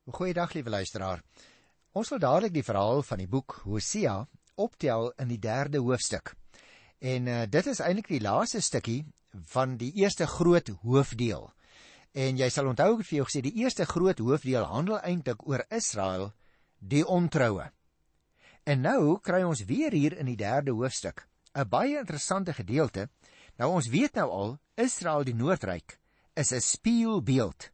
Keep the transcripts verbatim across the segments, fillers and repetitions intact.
Goeiedag, liewe luisteraar. Ons wil dadelik die verhaal van die boek Hosea optel in die derde hoofstuk. En uh, dit is eintlik die laaste stukkie van die eerste groot hoofdeel. En jy sal onthou ek het vir jou gesê, die eerste groot hoofdeel handel eintlik oor Israel, die ontroue. En nou kry ons weer hier in die derde hoofstuk 'n baie interessante gedeelte. Nou ons weet nou al, Israel die Noordryk is 'n spieelbeeld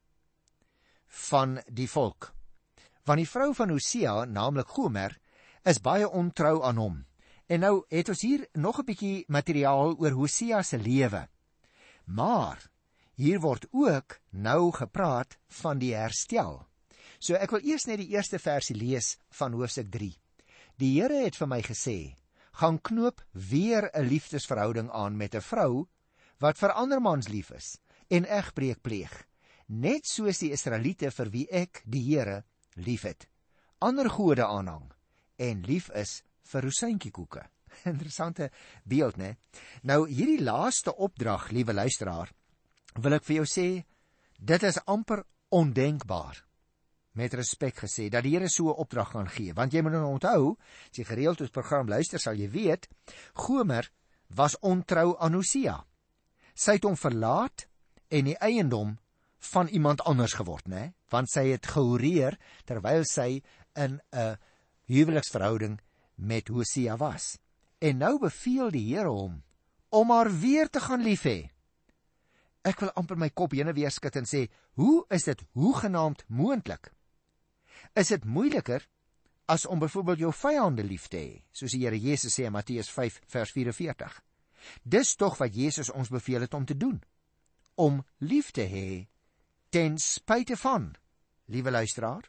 van die volk. Want die vrou van Hosea, naamlik Gomer, is baie ontrou aan hom. En nou het ons hier nog 'n bietjie materiaal oor Hosea se lewe. Maar hier word ook nou gepraat van die herstel. So ek wil eers net die eerste versie lees van hoofstuk drie. Die Here het vir my gesê, gaan knoop weer 'n liefdesverhouding aan met 'n vrou wat vir ander mans lief is en egbreek pleeg, net soos die Israeliete vir wie ek, die Here, lief het, ander gode aanhang en lief is vir rosientjiekoeke. Interessante beeld, né? Nou, hierdie laaste opdrag, liewe luisteraar, wil ek vir jou sê, dit is amper ondenkbaar, met respek gesê, dat die Here so 'n opdrag gaan gee. Want jy moet nou onthou, as jy gereeld ons program luister, sal jy weet, Gomer was ontrou aan Hosea. Sy het hom verlaat en die eiendom van iemand anders geword, né? Want sy het gehoreer terwyl sy in 'n huweliksverhouding met Hosea was. En nou beveel die Here hom om haar weer te gaan lief hê. Ek wil amper my kop heen en weer skud en sê, hoe is dit hoegenaamd moontlik? Is dit moeiliker as om byvoorbeeld jou vyande lief te hê, soos die Here Jesus sê in Matteus vyf vers vyf-en-veertig? Dis tog wat Jesus ons beveel het om te doen, om lief te hê ten spyte van, liewe luisteraar.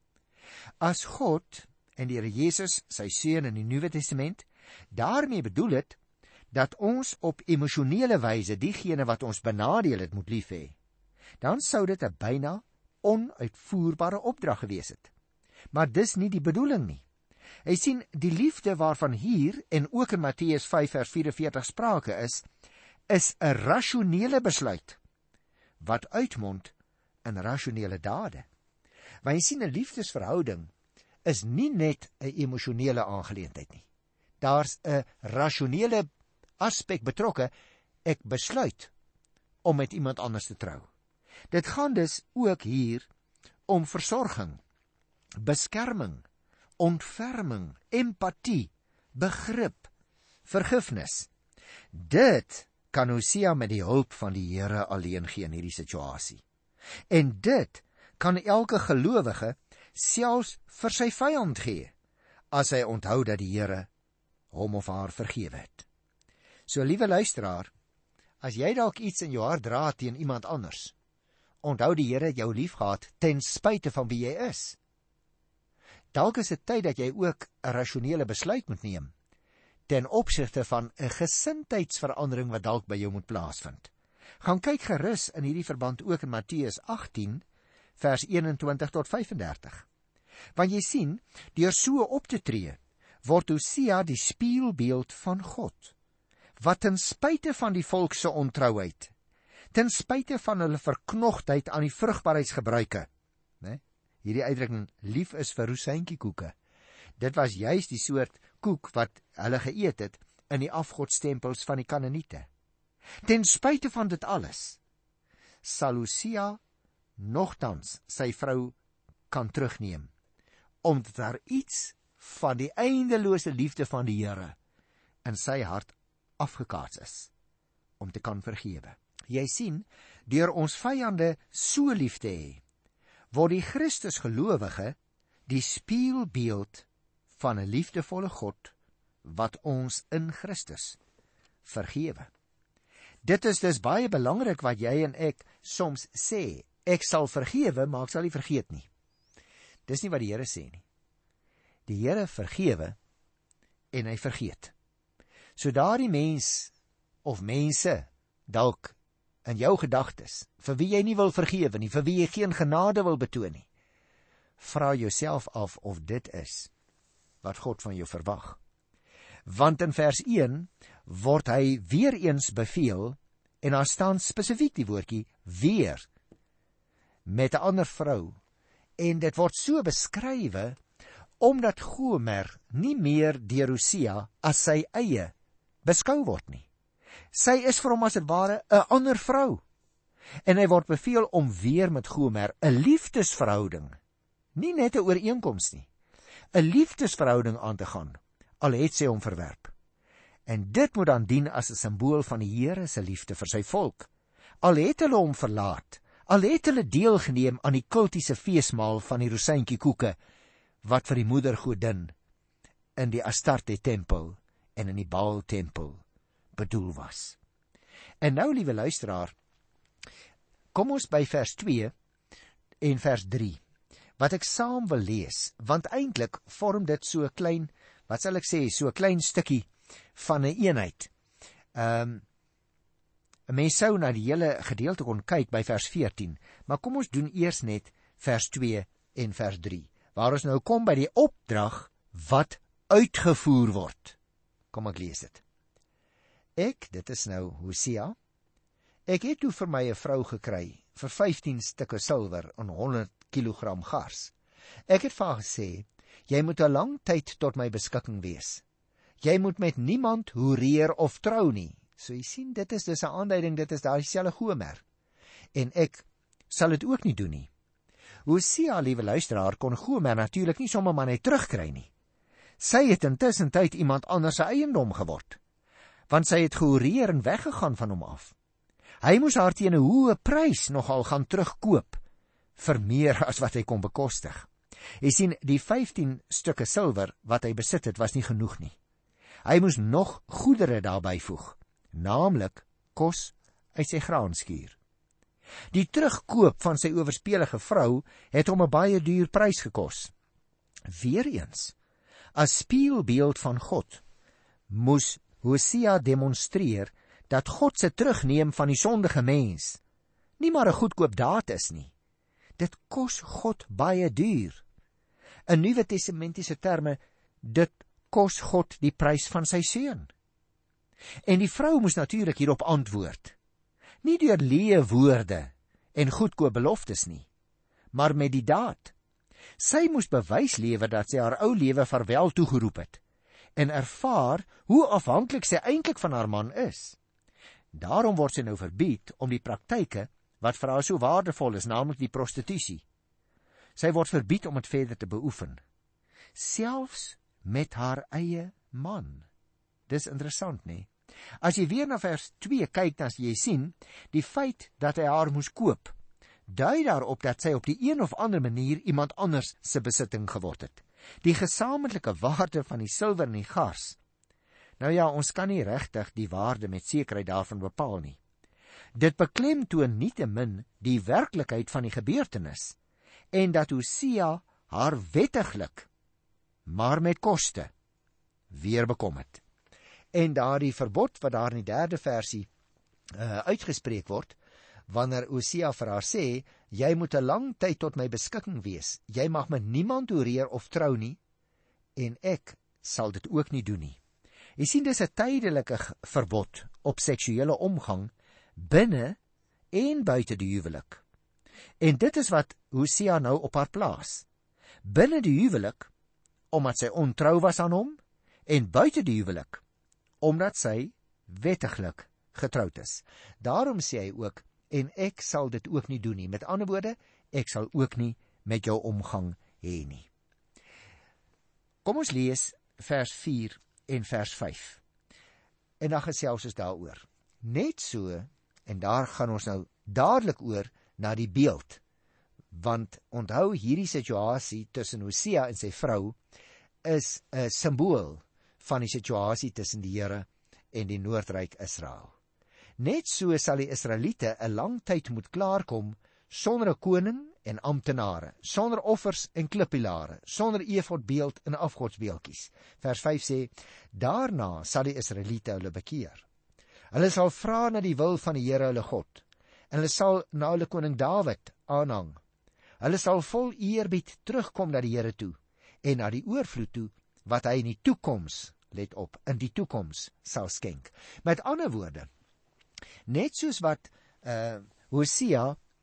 As God en die Here Jesus, sy seun in die Nuwe Testament, daarmee bedoel het dat ons op emosionele wyse diegene wat ons benadeel het moet lief hê, dan sou dit 'n byna onuitvoerbare opdrag gewees het. Maar dis nie die bedoeling nie. Hy sien, die liefde waarvan hier en ook in Matteus vyf vers vyf-en-veertig sprake is, is 'n rasionele besluit wat uitmond in rasionele dade. Want jy sien, 'n liefdesverhouding is nie net 'n emosionele aangeleentheid nie. Daar's 'n rasionele aspek betrokke. Ek besluit om met iemand anders te trou. Dit gaan dus ook hier om versorging, beskerming, ontferming, empatie, begrip, vergifnis. Dit kan Hosea met die hulp van die Here alleen gee in hierdie situasie. En dit kan elke gelowige selfs vir sy vyand gee, as hy onthou dat die Here hom of haar vergewe het. So, liewe luisteraar, as jy dalk iets in jou hart dra teen iemand anders, onthou die Here het jou liefgehad ten spyte van wie jy is. Dalk is dit tyd dat jy ook 'n rasionele besluit moet neem ten opsigte van 'n gesindheidsverandering wat dalk by jou moet plaasvind. Gaan kyk gerus in hierdie verband ook in Matteus agttien vers eenentwintig tot vyf-en-dertig. Want jy sien, deur so op te tree, word Hosea die spieelbeeld van God, wat ten spyte van die volk se ontrouheid, ten spyte van hulle verknogtheid aan die vrugbaarheidsgebruike, né? Hierdie uitdrukking, lief is vir rosientjiekoeke, dit was juis die soort koek wat hulle geëet het in die afgodstempels van die Kanaaniete. Ten spyte van dit alles, sal Hosea nogtans sy vrou kan terugneem, omdat daar iets van die eindelose liefde van die Here in sy hart afgekaats is, om te kan vergewe. Jy sien, deur ons vyande so lief te hê, word die Christus gelowige die spieelbeeld van 'n liefdevolle God, wat ons in Christus vergewe. Dit is dus baie belangrik wat jy en ek soms sê, ek sal vergewe, maar ek sal nie vergeet nie. Dis nie wat die Here sê nie. Die Here vergewe en hy vergeet. So daardie mens of mense dalk in jou gedagtes, vir wie jy nie wil vergewe nie, vir wie jy geen genade wil betoon nie, vra jouself af of dit is wat God van jou verwag. Want in vers een word hy weer eens beveel, en daar staan spesifiek die woordjie weer, met 'n ander vrou En dit word so beskrywe, omdat Gomer nie meer deur Hosea as sy eie beskou word nie. Sy is vir hom as dit ware 'n ander vrou. En hy word beveel om weer met Gomer 'n liefdesverhouding, nie net 'n ooreenkoms nie, 'n liefdesverhouding aan te gaan, al het sy hom verwerp. En dit moet dan dien as 'n simbool van die Here se liefde vir sy volk. Al het hulle hom verlaat, al het hulle deelgeneem aan die kultiese feesmaal van die rosientjiekoeke, wat vir die moedergodin in die Astarte tempel en in die Baal tempel bedoel was. En nou, liewe luisteraar, kom ons by vers twee en vers drie, wat ek saam wil lees, want eintlik vorm dit so 'n klein, wat sal ek sê, so 'n klein stukkie van 'n een eenheid. Um, 'n mens sou na die hele gedeelte kon kyk by vers veertien, maar kom ons doen eers net vers twee en vers drie, waar ons nou kom by die opdrag wat uitgevoer word. Kom ek lees dit. Ek, dit is nou Hosea, ek het toe vir my 'n vrou gekry vir vyftien stukke silwer en honderd kilogram gars. Ek het vir haar gesê, jy moet 'n lang tyd tot my beskikking wees. Jy moet met niemand hoereer of trou nie. So jy sien, dit is dus 'n aanduiding, dit is daai selfe Gomer. En ek sal dit ook nie doen nie. Hosea, liewe luisteraar, kon Gomer natuurlik nie sommer maar net terugkry nie. Sy het intussen tyd iemand anders se eiendom geword, want sy het gehoereer en weggegaan van hom af. Hy moes haar teen 'n hoë prys nogal gaan terugkoop, vir meer as wat hy kon bekostig. Jy sien, die vyftien stukke silwer wat hy besit het, was nie genoeg nie. Hy moes nog goedere daarby voeg, naamlik kos uit sy graanskuur. Die terugkoop van sy oorspelige vrou het hom 'n baie duur prys gekos. Weereens, as spieelbeeld van God, moes Hosea demonstreer dat God se terugneem van die sondige mens nie maar 'n goedkoop daad is nie. Dit kos God baie duur. In Nuwe Testamentiese terme, dit kos God die prys van sy seun. En die vrou moes natuurlik hierop antwoord, nie deur leë woorde en goedkoop beloftes nie, maar met die daad. Sy moes bewys lewer dat sy haar ou lewe vaarwel toegeroep het en ervaar hoe afhanklik sy eintlik van haar man is. Daarom word sy nou verbied om die praktyke wat vir haar so waardevol is, naamlik die prostitusie. Sy word verbied om dit verder te beoefen, selfs met haar eie man. Dis interessant, nie? As jy weer na vers twee kyk, dan jy sien, die feit dat hy haar moes koop, dui daarop dat sy op die een of ander manier iemand anders se besitting geword het. Die gesamentlike waarde van die silwer en die gars. Nou ja, ons kan nie regtig die waarde met sekerheid daarvan bepaal nie. Dit beklemtoon nietemin die werklikheid van die gebeurtenis, en dat Hosea haar wettiglik, maar met koste, weer bekom het. En daardie verbod wat daar in die derde versie uh, uitgespreek word, wanneer Hosea vir haar sê, jy moet 'n lang tyd tot my beskikking wees, jy mag met niemand hoereer of trou nie, en ek sal dit ook nie doen nie. Jy sien, dis 'n tydelike verbod op seksuele omgang binne en buite die huwelik. En dit is wat Hosea nou op haar plaas. Binne die huwelik, omdat sy ontrou was aan hom, en buite die huwelik, omdat sy wettiglik getroud is. Daarom sê hy ook, en ek sal dit ook nie doen nie. Met ander woorde, ek sal ook nie met jou omgang hê nie. Kom ons lees vers vier en vers vyf. En dan gesels ons daaroor. Net so, en daar gaan ons nou dadelik oor na die beeld. Want onthou, hierdie situasie tussen Hosea en sy vrou is 'n simbool van die situasie tussen die Here en die Noordryk Israel. Net so sal die Israeliete 'n lang tyd moet klaarkom sonder 'n koning en amptenare, sonder offers en klippilare, sonder efodbeeld en afgodsbeeldjies. Vers vyf sê, daarna sal die Israeliete hulle bekeer. Hulle sal vra na die wil van die Here hulle God, en hulle sal na hulle koning Dawid aanhang. Hulle sal vol eerbied terugkom na die Here toe, en na die oorvloed toe, wat hy in die toekoms, let op, in die toekoms sal skenk. Met ander woorde, net soos wat uh, Hosea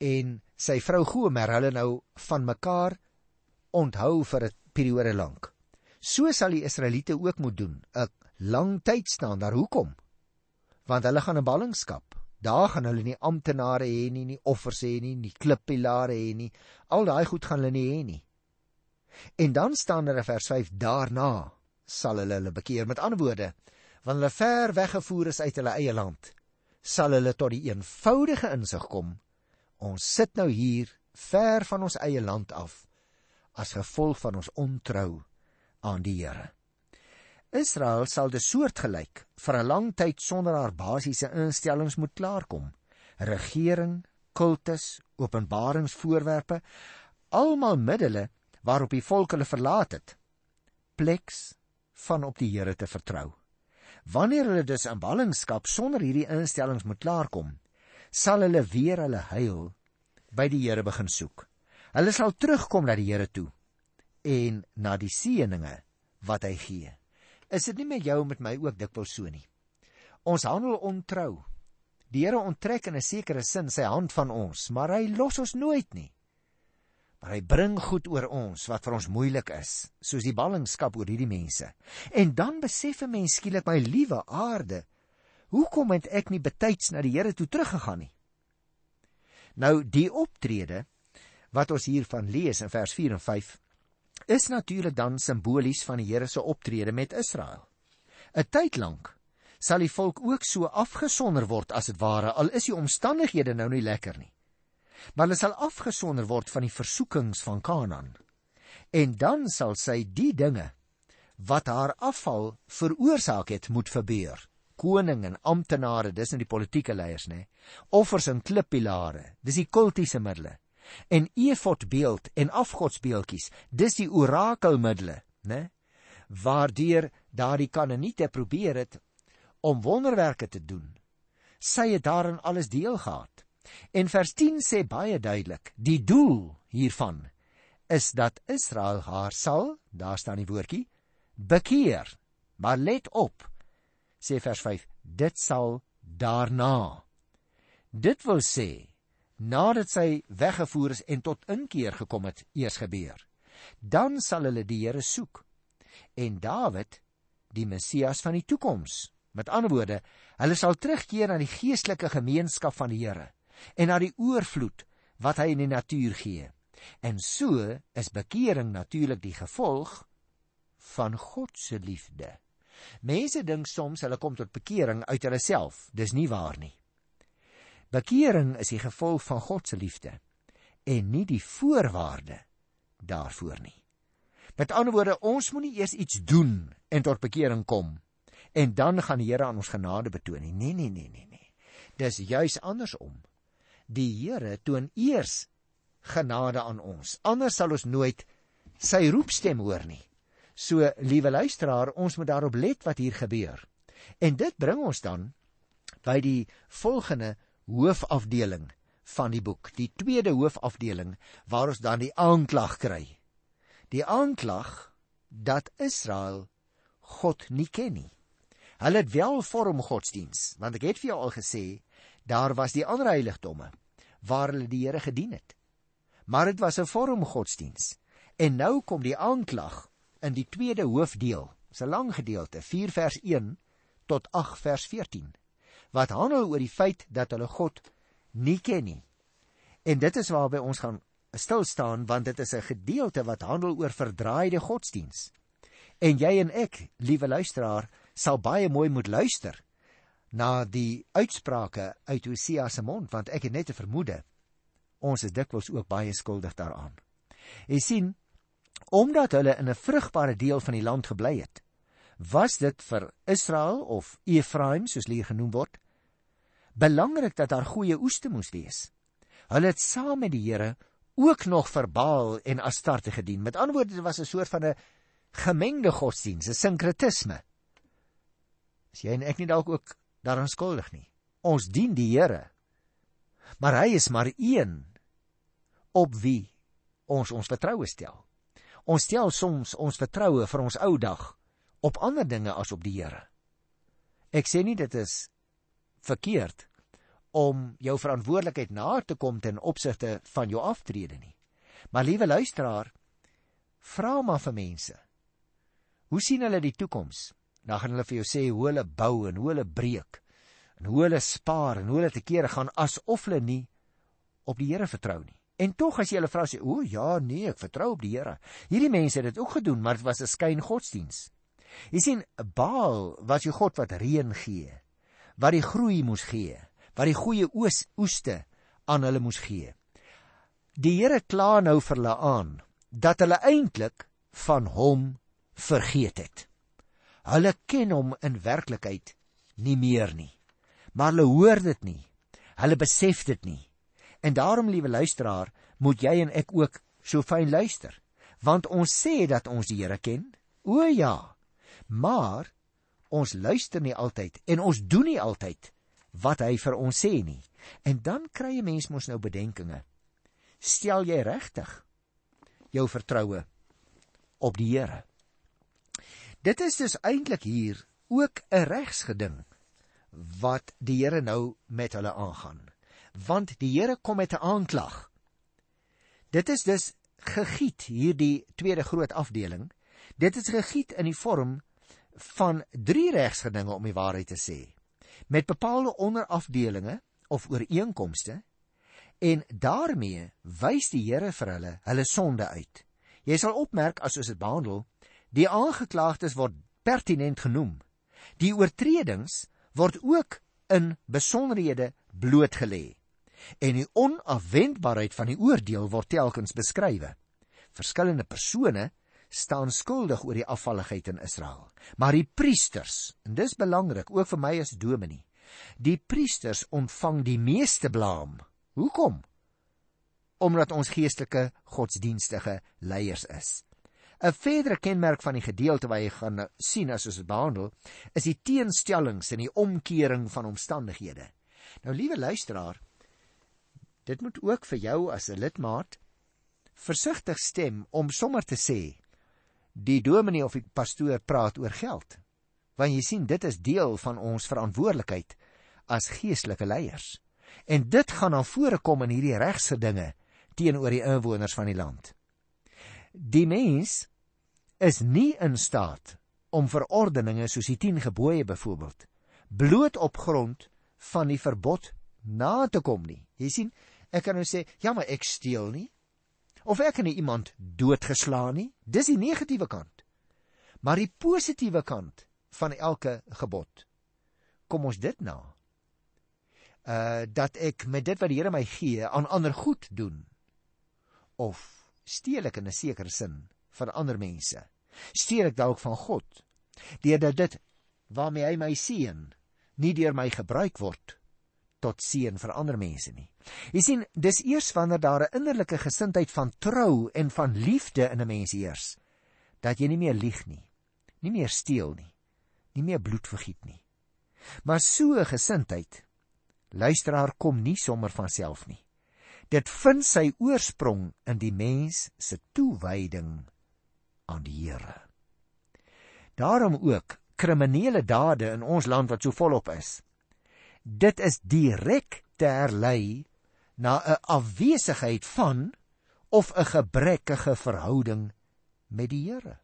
en sy vrou Gomer hulle nou van mekaar onthou vir 'n periode lank. So sal die Israeliete ook moet doen, 'n lang tyd staan daar. Hoekom? Want hulle gaan 'n ballingskap. Daar gaan hulle nie amptenare hê nie, nie offers hê nie, nie klippilare hê nie. Al daai goed gaan hulle nie hê nie. En dan staan daar in vers vyf, daarna sal hulle hulle bekeer. Met ander woorde, wanneer hulle ver weggevoer is uit hulle eie land, sal hulle tot die eenvoudige insig kom, ons sit nou hier ver van ons eie land af, as gevolg van ons ontrou aan die Here. Israel sal dus soortgelyk vir 'n lang tyd sonder haar basiese instellings moet klaarkom. Regering, kultus, openbaringsvoorwerpe, almal middele waarop die volk hulle verlaat het, pleks van op die Here te vertrou. Wanneer hulle dus in ballingskap sonder hierdie instellings moet klaarkom, sal hulle weer hulle heil by die Here begin soek. Hulle sal terugkom na die Here toe en na die seëninge wat hy gee. Is dit nie met jou en met my ook dikwels so nie? Ons handel ontrou. Die Here onttrek in 'n sekere sin sy hand van ons, maar hy los ons nooit nie. Maar hy bring goed oor ons wat vir ons moeilik is, soos die ballingskap oor hierdie mense. En dan besef 'n mens skielik, my liewe aarde, hoekom het ek nie betyds na die Here toe teruggegaan nie? Nou, die optrede wat ons hiervan lees in vers vier en vyf, is natuurlik dan simbolies van die Here se optrede met Israel. 'n Tyd lank sal die volk ook so afgesonder word as dit ware, al is die omstandighede nou nie lekker nie. Maar hulle sal afgesonder word van die versoekings van Kanaan. En dan sal sy die dinge wat haar afval veroorsaak het, moet verbeur. Koning en amptenare, dis nou die politieke leiers, né? Offers en klippilare, dis die kultiese middele. En efodbeeld en afgodsbeeldjies, dis die orakelmiddele, né? Waardeur daardie Kanaaniete probeer het om wonderwerke te doen. Sy het daarin alles deel gehad. En vers tien sê baie duidelik, die doel hiervan is dat Israel haar sal, daar staan die woordjie, bekeer. Maar let op, sê vers vyf, dit sal daarna. Dit wil sê, nadat sy weggevoer is en tot inkeer gekom het, eers gebeur. Dan sal hulle die Here soek. En Dawid, die Messias van die toekoms. Met ander woorde, hulle sal terugkeer na die geestelike gemeenskap van die Here en na die oorvloed wat hy in die natuur gee. En so is bekering natuurlik die gevolg van God se liefde. Mense dink soms hulle kom tot bekering uit hulle self. Dis nie waar nie. Bekering is die gevolg van God se liefde en nie die voorwaarde daarvoor nie. Met ander woorde, ons moet nie eers iets doen en tot bekering kom en dan gaan die Here aan ons genade betoon nie. Nee, nee, nee, nee, nee. Dis juis andersom. Die Here toon eers genade aan ons. Anders sal ons nooit sy roepstem hoor nie. So, liewe luisteraar, ons moet daarop let wat hier gebeur. En dit bring ons dan by die volgende hoofafdeling van die boek, die tweede hoofafdeling, waar ons dan die aanklag kry. Die aanklag dat Israel God nie ken nie. Hulle het wel vorm godsdiens, want ek het vir jou al gesê, daar was die ander heiligdomme, waar hulle die Here gedien het. Maar dit was 'n vorm godsdiens. En nou kom die aanklag in die tweede hoofdeel, dis 'n lang gedeelte, vier vers een tot agt vers veertien, wat handel oor die feit dat hulle God nie ken nie. En dit is waarby ons gaan stilstaan, want dit is 'n gedeelte wat handel oor verdraaide godsdiens. En jy en ek, liewe luisteraar, sal baie mooi moet luister na die uitsprake uit Hosea se mond, want ek het net 'n vermoede, ons is dikwels ook baie skuldig daaraan. Jy sien, omdat hulle in 'n vrugbare deel van die land gebly het, was dit vir Israel of Efraim, soos hulle hier genoem word, belangrik dat daar goeie oeste moes wees. Hulle het saam met die Here ook nog vir Baal en Astarte gedien. Met ander woorde, dit was 'n soort van 'n gemengde godsdiens, 'n sinkretisme. Is jy en ek nie dalk ook daaraan skuldig nie? Ons dien die Here, maar hy is maar een op wie ons ons vertroue stel. Ons stel soms ons vertroue vir ons ou dag op ander dinge as op die Here. Ek sê nie dit is verkeerd om jou verantwoordelikheid na te kom ten opsigte van jou aftrede nie. Maar liewe luisteraar, vra maar vir mense, hoe sien hulle die toekoms? Dan gaan hulle vir jou sê hoe hulle bou en hoe hulle breek, en hoe hulle spaar en hoe hulle te kere gaan, asof hulle nie op die Here vertrou nie. En tog as jy hulle vra, sê, o ja, nee, ek vertrou op die Here. Hierdie mense het dit ook gedoen, maar dit was 'n skyn godsdiens. Jy sien, Baal was die God wat reën gee, wat die groei moes gee, wat die goeie oes, oeste aan hulle moes gee. Die Here kla nou vir hulle aan, dat hulle eintlik van hom vergeet het. Hulle ken hom in werklikheid nie meer nie, maar hulle hoor dit nie, hulle besef dit nie. En daarom, liewe luisteraar, moet jy en ek ook so fyn luister, want ons sê dat ons die Here ken, o ja, maar ons luister nie altyd, en ons doen nie altyd wat hy vir ons sê nie. En dan kry 'n mens mos nou bedenkinge. Stel jy regtig jou vertroue op die Here? Dit is dus eintlik hier ook 'n regsgeding wat die Here nou met hulle aangaan. Want die Here kom met 'n aanklag. Dit is dus gegiet, hier die tweede groot afdeling, dit is gegiet in die vorm van drie regsgedinge, om die waarheid te sê, met bepaalde onderafdelinge of ooreenkomste, en daarmee wys die Here vir hulle hulle sonde uit. Jy sal opmerk, as ons dit behandel, die aangeklaagdes word pertinent genoem. Die oortredings word ook in besonderhede blootgelê. En die onafwendbaarheid van die oordeel word telkens beskrywe. Verskillende persone staan skuldig oor die afvalligheid in Israel. Maar die priesters, en dis belangrik, ook vir my as dominee, die priesters ontvang die meeste blaam. Hoekom? Omdat ons geestelike godsdienstige leiers is. 'n Verdere kenmerk van die gedeelte wat jy gaan sien as ons dit behandel, is die teenstellings en die omkering van omstandighede. Nou, liewe luisteraar, dit moet ook vir jou as 'n lidmaat versigtig stem om sommer te sê, die dominee of die pastoor praat oor geld. Want jy sien, dit is deel van ons verantwoordelikheid as geestelike leiers. En dit gaan dan voorkom in hierdie regsgedinge teenoor die inwoners van die land. Die mens is nie in staat om verordeninge soos die tien gebooie byvoorbeeld bloot op grond van die verbod na te kom nie. Jy sien, ek kan nou sê, ja, maar ek steel nie, of ek het nie iemand doodgeslaan nie. Dis die negatiewe kant. Maar die positiewe kant van elke gebod, kom ons dit na, uh, dat ek met dit wat die Here my gee aan ander goed doen, of steel ek in 'n sekere sin van ander mense, steel ek dalk van God, deurdat dit waarmee hy my seën nie deur my gebruik word tot seën vir ander mense nie. Jy sien, dis eers wanneer daar 'n innerlike gesindheid van trou en van liefde in 'n mens heers, dat jy nie meer lieg nie, nie meer steel nie, nie meer bloed vergiet nie. Maar so 'n gesindheid, luisteraar, kom nie sommer van self nie. Dit vind sy oorsprong in die mens se toewyding aan die Here. Daarom ook kriminele dade in ons land wat so volop is. Dit is direk te herlei na 'n afwesigheid van of 'n gebrekkige verhouding met die Here.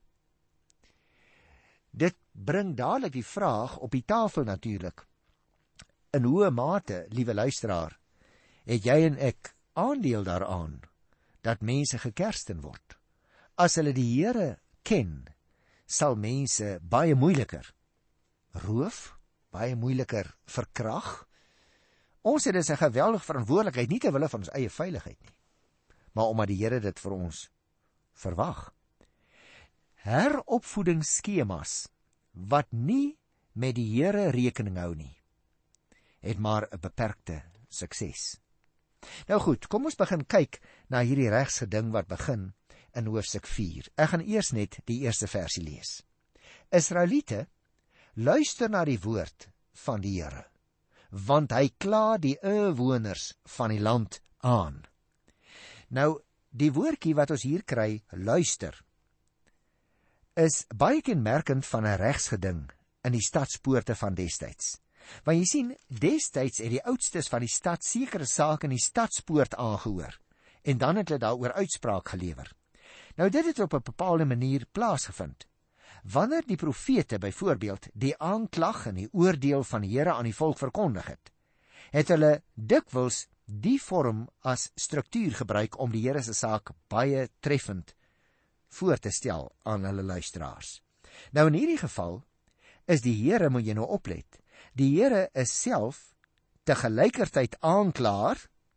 Dit bring dadelik die vraag op die tafel natuurlik. In hoe mate, liewe luisteraar, het jy en ek aandeel daaraan dat mense gekersten word? As hulle die Here ken, sal mense baie moeiliker roof, baie moeiliker verkrag. Ons het dus 'n geweldige verantwoordelikheid, nie ter wille van ons eie veiligheid nie, maar omdat die Here dit vir ons verwag. Heropvoedingsskemas wat nie met die Here rekening hou nie, het maar 'n beperkte sukses. Nou goed, kom ons begin kyk na hierdie regsgeding wat begin in hoofstuk vier. Ek gaan eers net die eerste versie lees. Israeliete, luister na die woord van die Here, want hy kla die inwoners van die land aan. Nou, die woordjie wat ons hier kry, luister, is baie kenmerkend van 'n regsgeding in die stadspoorte van destyds. Want jy sien, destyds het die oudstes van die stad sekere sake in die stadspoort aangehoor, en dan het hulle daaroor uitspraak gelewer. Nou dit het op 'n bepaalde manier plaasgevind. Wanneer die profete byvoorbeeld die aanklag en die oordeel van die Here aan die volk verkondig het, het hulle dikwels die vorm as struktuur gebruik om die Here se saak baie treffend voor te stel aan hulle luisteraars. Nou in hierdie geval is die Here, moet jy nou oplet, die Here is self te gelykertyd aanklaer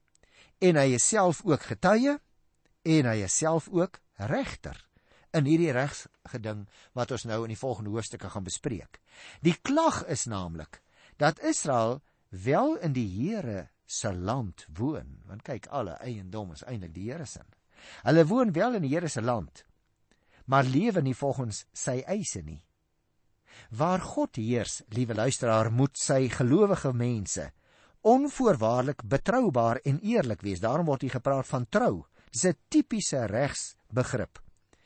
en hy is self ook getuie en hy is self ook regter in hierdie regsgeding wat ons nou in die volgende hoofstukke gaan bespreek. Die klag is naamlik dat Israel wel in die Here se land woon, want kyk, alle eiendom is eintlik die Here se. Hulle woon wel in die Here se land, maar lewe nie volgens sy eise nie. Waar God heers, liewe luisteraar, moet sy gelowige mense onvoorwaardelik betroubaar en eerlik wees. Daarom word hier gepraat van trou. Dis 'n tipiese regsbegrip.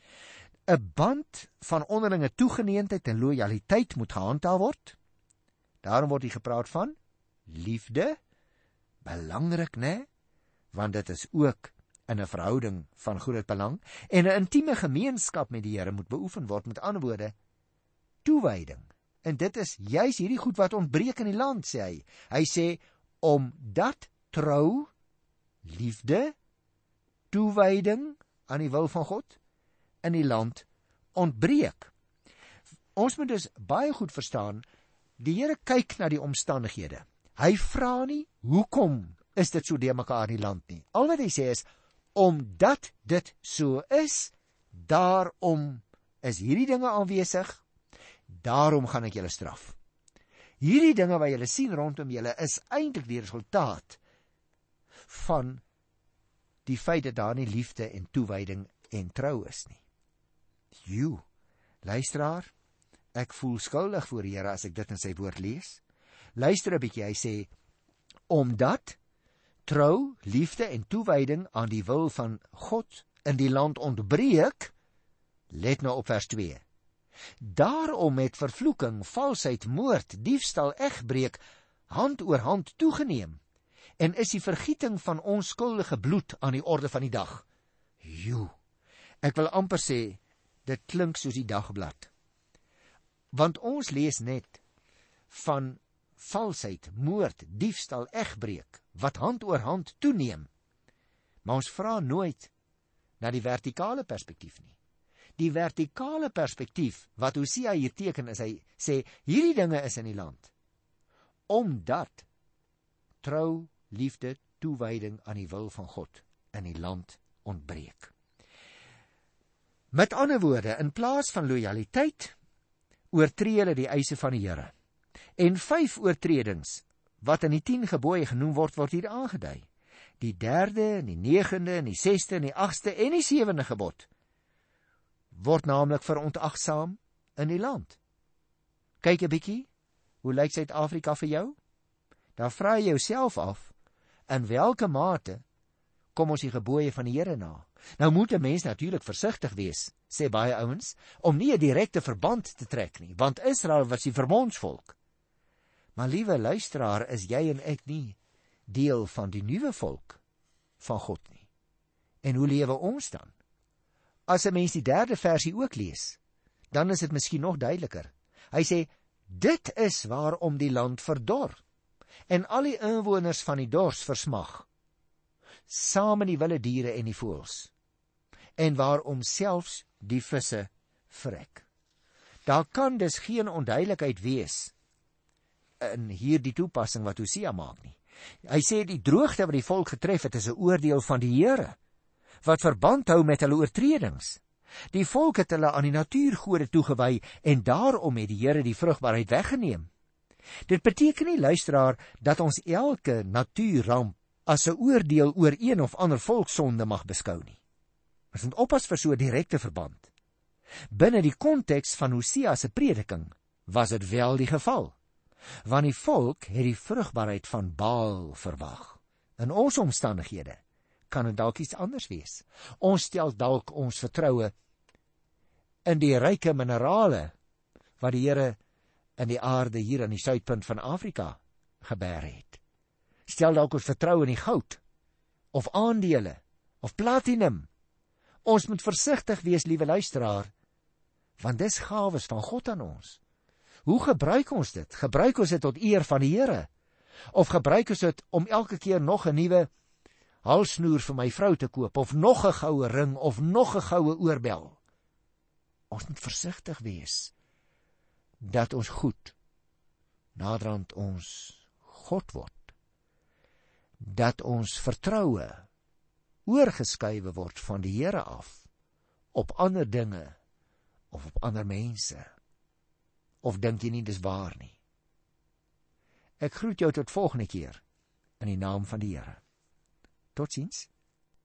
'n Band van onderlinge toegeneentheid en lojaliteit moet gehandhaaf word. Daarom word hier gepraat van liefde. Belangrik, né? Want dit is ook in 'n verhouding van groot belang, en 'n intieme gemeenskap met die Here moet beoefen word, met ander woorde toewyding. En dit is juis hierdie goed wat ontbreek in die land, sê hy. Hy sê, omdat trou, liefde, toewyding aan die wil van God in die land ontbreek. Ons moet dus baie goed verstaan, die Here kyk na die omstandighede. Hy vra nie, hoekom is dit so deurmekaar in die land nie. Al wat hy sê is, omdat dit so is, daarom is hierdie dinge aanwesig, daarom gaan ek julle straf. Hierdie dinge wat julle sien rondom julle is eintlik die resultaat van die feit dat daar nie liefde en toewyding en trou is nie. Joe, luisteraar, ek voel skuldig voor die Here as ek dit in sy woord lees. Luister 'n bietjie, hy sê, omdat trou, liefde en toewyding aan die wil van God in die land ontbreek, let nou op vers twee. Daarom het vervloeking, valsheid, moord, diefstal, egbreek, hand oor hand toegeneem, en is die vergieting van onskuldige bloed aan die orde van die dag. Joe, ek wil amper sê, dit klink soos die dagblad. Want ons lees net van valsheid, moord, diefstal, egbreek, wat hand oor hand toeneem. Maar ons vra nooit na die vertikale perspektief nie. Die vertikale perspektief wat Hosea hier teken is, hy sê, hierdie dinge is in die land, omdat trou, liefde, toewyding aan die wil van God in die land ontbreek. Met ander woorde, in plaas van lojaliteit, oortree hulle die eise van die Here. En vyf oortredings, wat in die tien gebooie genoem word, word hier aangedui. Die derde, die negende, die sesde, die agste en die sewende gebod word naamlik verontagsaam in die land. Kyk 'n bietjie, hoe lyk Suid-Afrika vir jou? Dan vra jy jouself af, in watter mate kom ons die gebooie van die Here na? Nou moet 'n mens natuurlik versigtig wees, sê baie ouens, om nie 'n direkte verband te trek nie, want Israel was die verbondsvolk. Maar liewe luisteraar, is jy en ek nie deel van die nuwe volk van God nie? En hoe lewe ons dan? As 'n mens die derde versie ook lees, dan is dit miskien nog duideliker. Hy sê, dit is waarom die land verdor, en al die inwoners van die dors versmag, saam met die wilde diere en die voëls, en waarom selfs die visse vrek. Daar kan dus geen onduidelikheid wees in hierdie toepassing wat Hosea maak nie. Hy sê die droogte wat die volk getref het is 'n oordeel van die Here, wat verband hou met hulle oortredings. Die volk het hulle aan die natuurgode toegewy en daarom het die Here die vrugbaarheid weggeneem. Dit beteken nie, luisteraar, dat ons elke natuurramp as 'n oordeel oor een of ander volkssonde mag beskou nie. Ons moet oppas vir so 'n direkte verband. Binne die konteks van Hosea se prediking was dit wel die geval, want die volk het die vrugbaarheid van Baal verwag. In ons omstandighede kan dit dalk iets anders wees. Ons stel dalk ons vertroue in die ryke minerale wat die Here in die aarde hier aan die suidpunt van Afrika geberg het. Stel dalk ons vertrou in die goud, of aandele, of platinum. Ons moet versigtig wees, liewe luisteraar, want dis gawes van God aan ons. Hoe gebruik ons dit? Gebruik ons dit tot eer van die Here? Of gebruik ons dit om elke keer nog 'n nuwe halsnoer vir my vrou te koop, of nog 'n goue ring, of nog 'n goue oorbel? Ons moet versigtig wees, dat ons goed naderhand ons God word, dat ons vertroue oorgeskuiwe word van die Here af, op ander dinge, of op ander mense. Of dink jy nie dis waar nie? Ek groet jou tot volgende keer, in die naam van die Here. Totsiens.